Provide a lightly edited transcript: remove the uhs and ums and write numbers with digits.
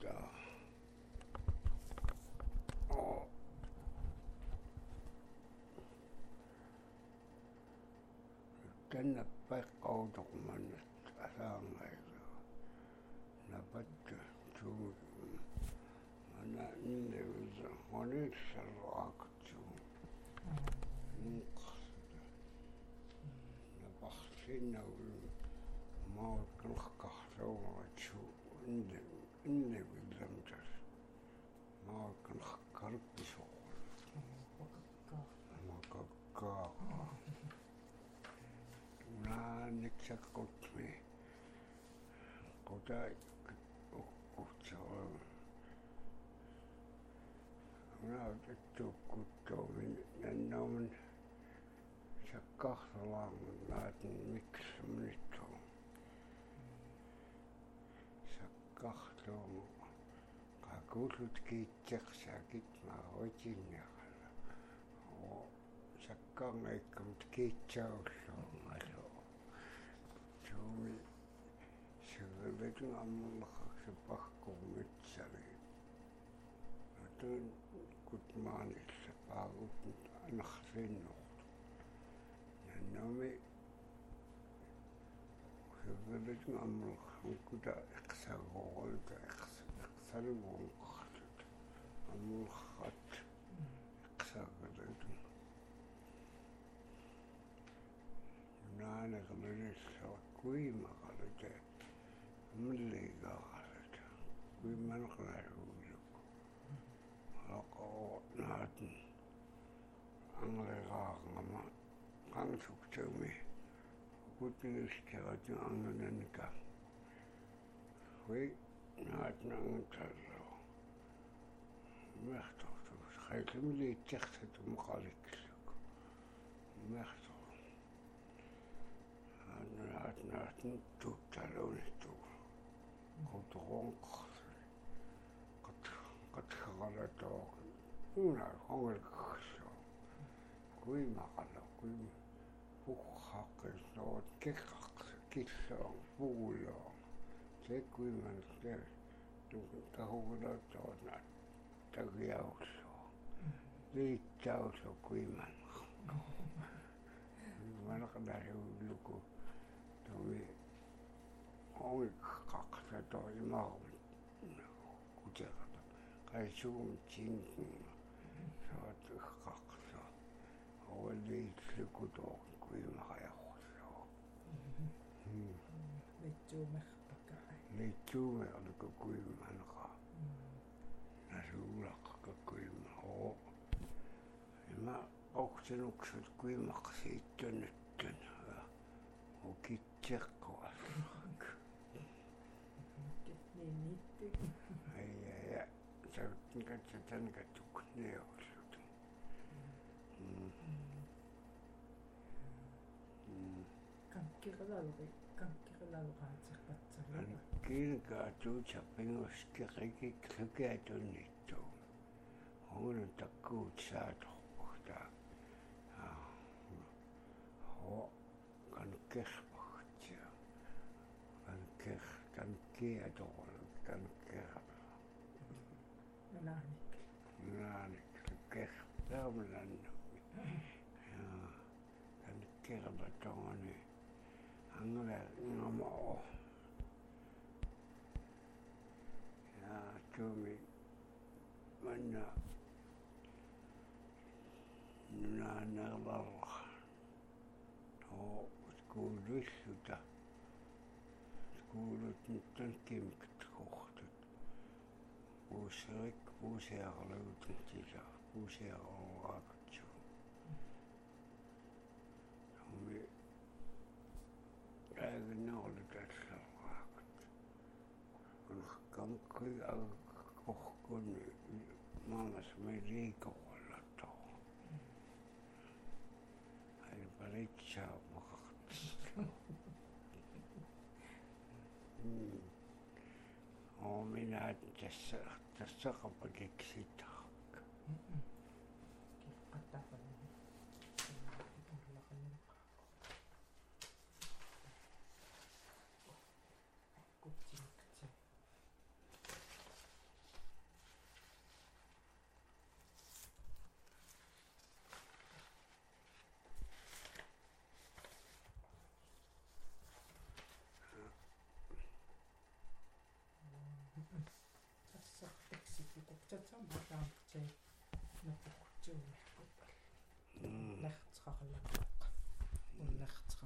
da. Oh. Tänne paikka-autokumannat asaangailu. Napatta tuu. Mana niille monissa raakattuu. Napahsinna maakkalkahtaulaatsu inne villamtas. Maakkalkarppisool. Makakkaa. Naanneksakotmi. Kota ukkuhtsaa. Minä otettu kuttoon nennomen sakkahtalaan naatin miksi nyt on. Sakkahtalaan kakulut kiitsäksääkit mä hoitin jakalla. Sakkaan eikkamut kiitsäussaangalu. Suomi syövetyn ammullakaksi pakkoon metsäliin. Tuon kutmaanissa paakut nahrinnut. Ja nomi syövetyn ammullakaksi kuta eksagoolta eksaluonkahtut. Ammullakat eksagoolta. Naanaka meressä kuimakalut ja mliikakalut. Kuimankalut. Loko naatin anglekaangama kangsukseumi kutiskevät angenenka. Hui naatin angentarro. Mehtohtus. Kaikki liitsäkset mukaliksiluk. Mehtohtus. Naatin tuuttalunittuu. Kotoonkaksi. Katkakalato. Minä ongelkakso. Kuimakalla, puhhakkisnoot, kekaks, kissoon, puuloon. Se kuiman tahukulatot näet takiauksoo. Liittäusoo kuiman. Vanhanaisen luku tuli ongelkaksa toi maun kutelata. Kai suun tsinkin. Saat kaksa. Olen liitsi kutoon kuimahajahuusoo. Liitsuume oliko kuimankaa. Nasuulakka kuimaa. Mä oksenukset kuimaksi tönnyttön. Okitsekkoa. Niin niitty. Ei. Sä oot katso tän katsokun ne olet. Kankkiralalukaatsekkatsalla. Kiinkaa tuutsa pengoski rikki klykää tunnittuu. On takkuut saatu kohtaa. Kankkirpahtia. Kankkirpahtia tuolla. Naanikki kertaaminen. Ja kan kerbatoni. Angler ngamo. Ja tumi manna naanalalla. No, kuuluisuutta. Kuulut nyt on kimkät kohtat. Uusia löytyy uusia on laakattu. Me päivänä oli tässä laakattu. Kun kankkai kohkon maailmassa me liikolla tuohon. Aina litsaa makattu. Minä tässä kapakeksi taakka. тассам атаамтси напуккутсуумиарпут лартеқарлаккоқ уллартеқ